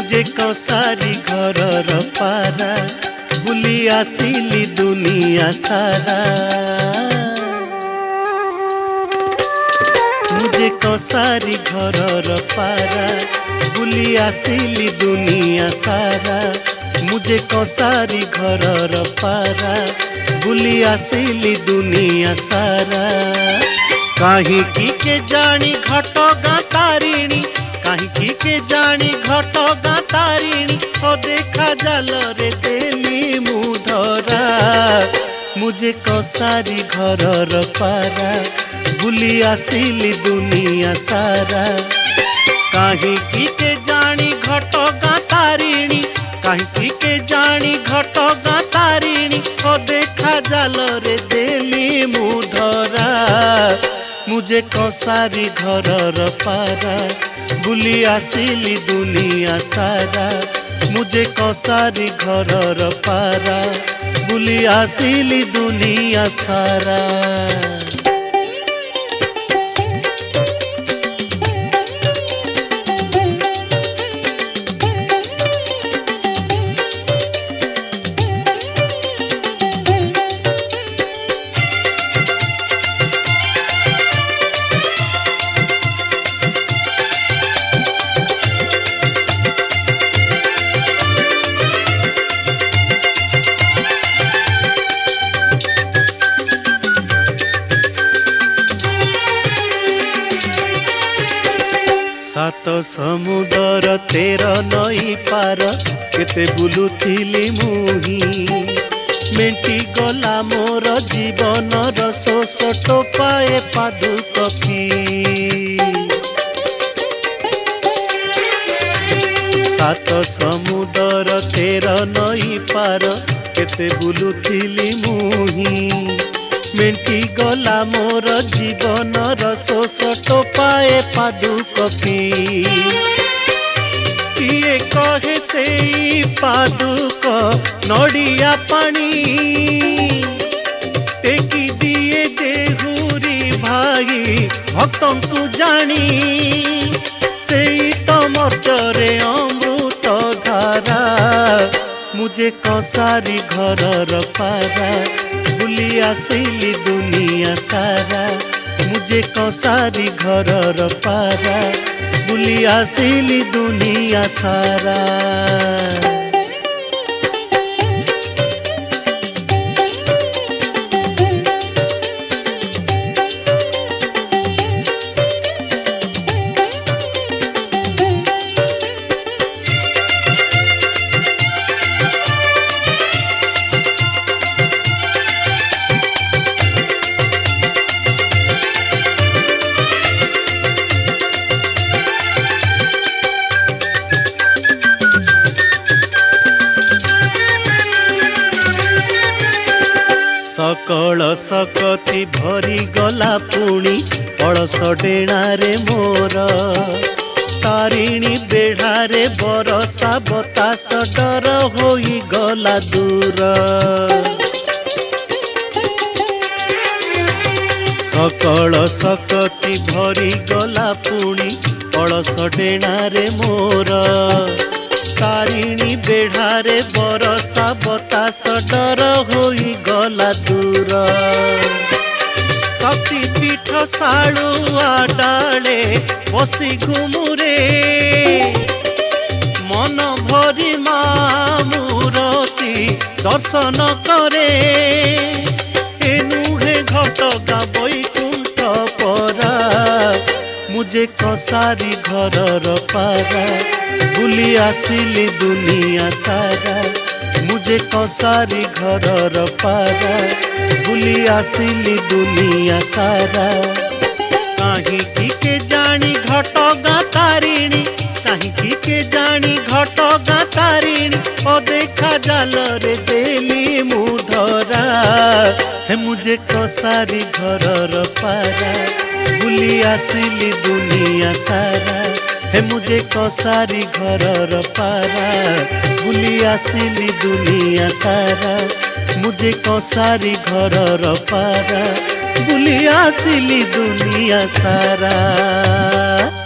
मुझे कसारी घरर पारा बुली आसिली दुनिया सारा मुझे कसारी घरर पारा बुली आसिली दुनिया सारा मुझे कसारी घरर पारा बुली आसिली दुनिया सारा कहीं के जानी घटगां तारिणी कहीं के जानी घटगां तारिणी ओ देखा जाल रे देली मुधरा मुझे कसारी घरर पारा बुली आसिली दुनिया सारा कहीं के जानी घटगां तारिणी कहीं के जानी घटगां तारिणी ओ देखा जाल रे देली मुधरा मुझे कसारी घरर पारा बुली आसिली दुनिया सारा मुझे कसारी घरर पारा बुली आसिली दुनिया सारा सात समुदर 13 नई पार केते बुलुथिली मुही मेंटी गला मोर जीवन शोष टोपाए पादुक पी सात समुदर 13 नई पार केते बुलुथिली मुही मेंटी गला मोर जीवन शोष टोपाए पादुक पी किए कहे से पादुक नड़िया पानी टेकी दिए देहुरी भाई भक्तन तू जानी से तो मर्जरे अमृत धारा मुझे कसारी घरर पारा बुली आसिली दुनिया सारा मुझे कसारी घरर पारा बुली आसिली दुनिया सारा सकल सकती भरी गला पुणी कलश डेणारे मोर तारिणी बेढ़ारे बरसा बतास डर होई गला दूर सकल सकती भरी गला पुणी कलश डेणारे मोर तारिणी बेढ़ारे बरसा बतास डर होई गला दूर शक्ति पीठ साड़ुआ डाले बसी घुमुरे मन भरी मूरती दर्शन करे एनुहे घटगां बैकुंठ परा मुझे कसारी घरर पारा बुली आसिली दुनिया सारा मुझे कसारी घरर पारा बुली आसिली दुनिया सारा कहीं के जानी घटगां तारिणी कहीं के जानी घटगां तारिणी ओ देखा जाल रे देली मुधरा हे मुझे कसारी घरर पारा बुली आसिली दुनिया सारा हे मुझे कसारी घरर पारा बुली आसिली दुनिया सारा मुझे कसारी घरर पारा बुली आसिली दुनिया सारा।